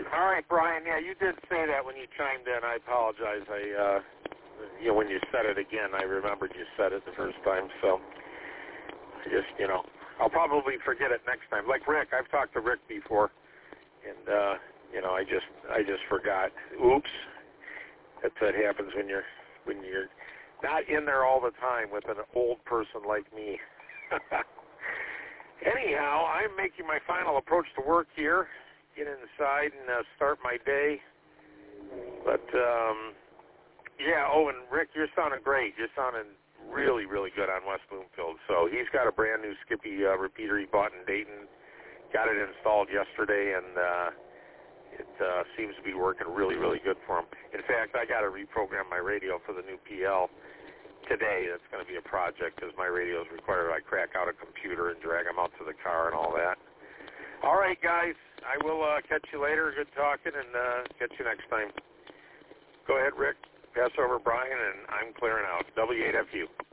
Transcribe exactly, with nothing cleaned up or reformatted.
All right, Brian. Yeah, you did say that when you chimed in. I apologize. I, uh, you know, when you said it again, I remembered you said it the first time. So, I just, you know, I'll probably forget it next time. Like Rick, I've talked to Rick before, and uh, you know, I just, I just forgot. Oops. That's what happens when you're, when you're not in there all the time with an old person like me. Anyhow, I'm making my final approach to work here. Get inside and uh, start my day. But, um, yeah, oh, and Rick, you're sounding great. You're sounding really, really good on West Bloomfield. So he's got a brand new Skippy uh, repeater he bought in Dayton. Got it installed yesterday, and uh, it uh, seems to be working really, really good for him. In fact, I got to reprogram my radio for the new P L today. That's going to be a project because my radios require I crack out a computer and drag them out to the car and all that. All right, guys. I will uh, catch you later. Good talking, and uh, catch you next time. Go ahead, Rick. Pass over Brian, and I'm clearing out. W eight F U.